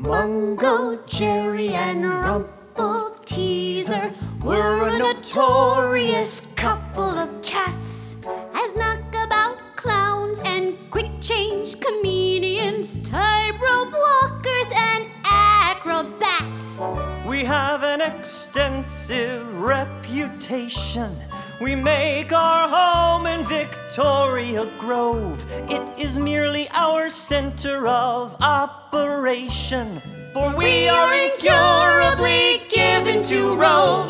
Mungo, Jerry, and Rumpleteazer were a notorious couple of cats. As knockabout clowns and quick-change comedians, tightrope walkers and acrobats. We have an extensive reputation. We make our home in Victoria Grove. It is merely our center of operation, for we are incurably given to rove.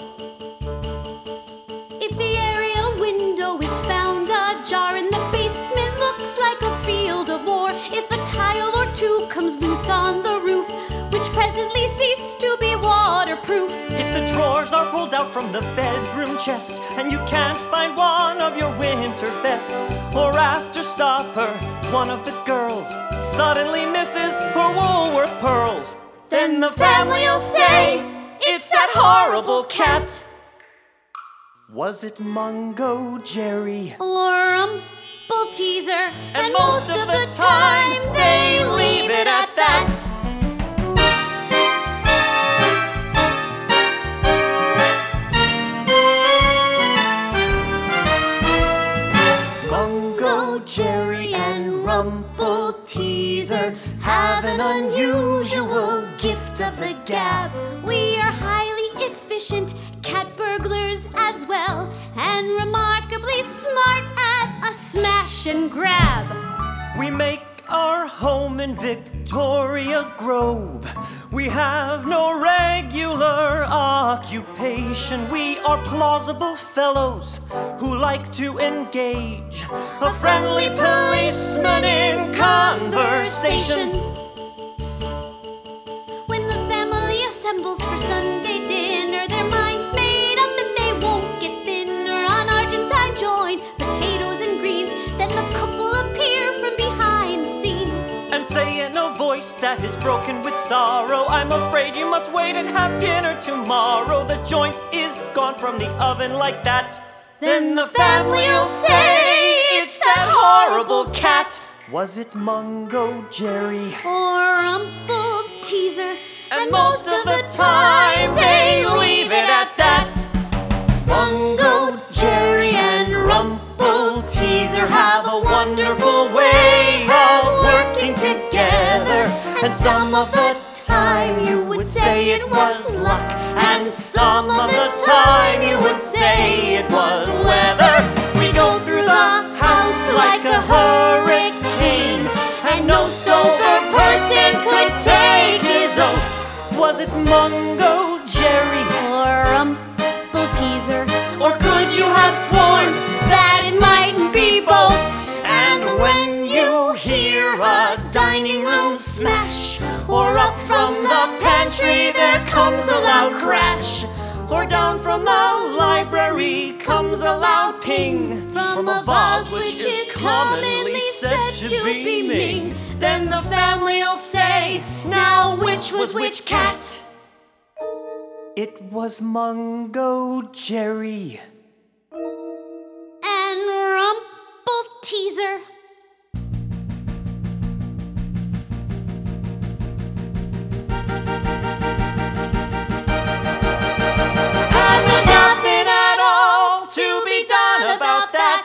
If the area window is found ajar and the basement looks like a field of war, if a tile or two comes loose on the roof, which presently cease to be waterproof, if the drawers are pulled out from the bedroom chest and you can't find one of your winter vests, or after supper one of the girls suddenly misses her Woolworth pearls, then the family'll say, "It's that horrible cat." Was it Mungo, Jerry, or Rumpleteazer? And most of the time they leave it at that. Mungo, Jerry, and Rumpleteazer have an unusual gift of the gab. We are highly efficient cat burglars as well, and remarkably smart at a smash and grab. We make our home in Victoria Grove. We have no regular occupation. We are plausible fellows who like to engage a friendly policeman in conversation. When the family assembles for Sunday dinner, their minds made up that they won't get thinner on Argentine joint, potatoes and greens. Then the cook will appear from behind the scenes and say in a voice that is broken with sorrow, "I'm afraid you must wait and have dinner tomorrow. The joint is gone from the oven like that." Then the family'll say, "It's that horrible cat." Was it Mungo, Jerry, or Rumpleteazer? And most of the time they leave it at that. Mungo, Jerry, and Rumpleteazer have a wonderful way of working together, and some of the time you would say it was luck, and some of the time you would say it was weather. We go through the house like a hurricane, and no sober person could take his oath. Was it Mungo, Jerry, or Rumpleteazer? Or could you have sworn That it mightn't be both? And when you hear a dining room smash, or up from the pantry there comes a loud crash, or down from the library comes a loud ping From a vase which is commonly said to be Ming, then the family'll say, "Now which was which cat?" It was Mungo, Jerry, and Rumpleteazer. And there's nothing at all to be done about that.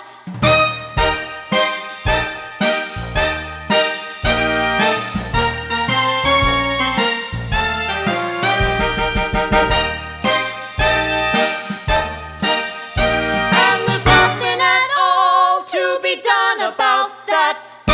And there's nothing at all to be done about that.